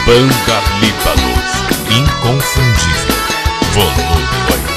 Banda Líbanos, inconfundível, volume 8.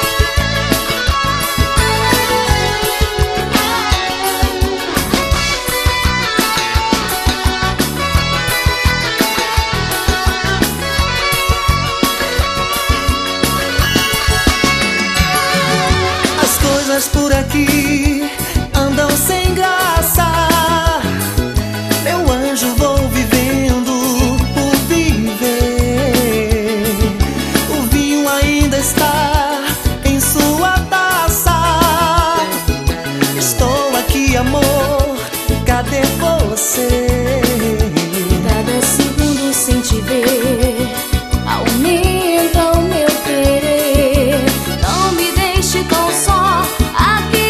As coisas por aqui andam sem graça. Meu anjo, vou vivendo por viver. O vinho ainda está em sua taça. Estou aqui, amor, cadê você? Cada segundo sem te ver aumenta o meu querer. Não me deixe tão só aqui.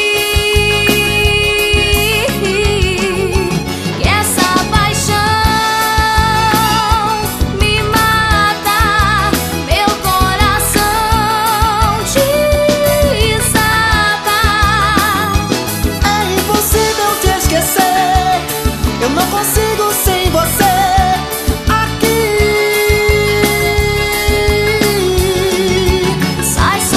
Que essa paixão me mata, meu coração desata. É impossível te esquecer, eu não consigo sem você. Sai,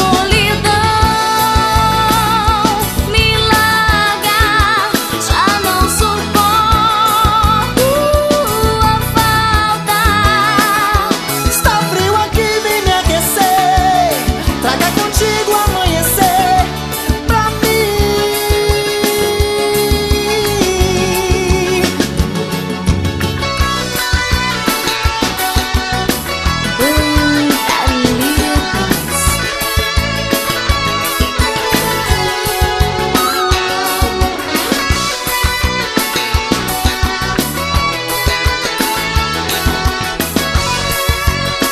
solidão, me larga, já não suporto a falta. Está frio aqui, vem me aquecer. Traga contigo amanhecer pra mim.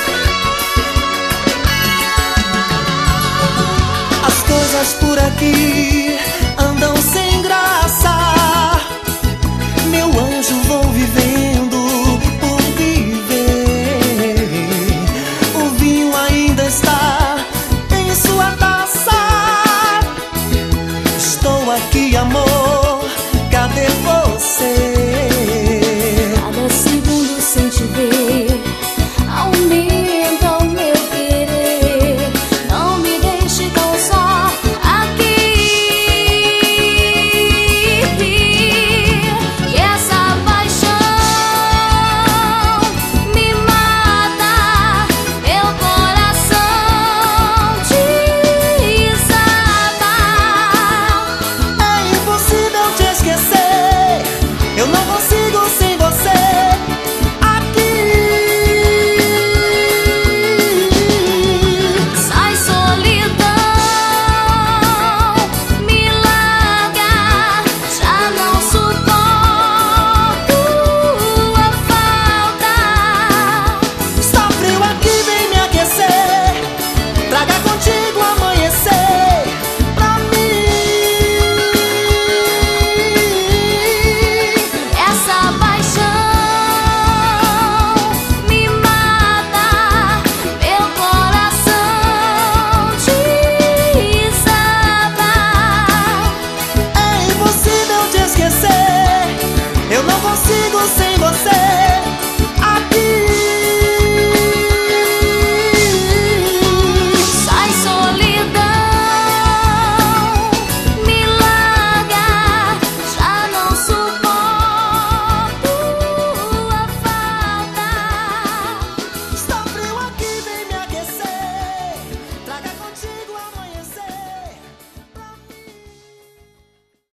As coisas por aqui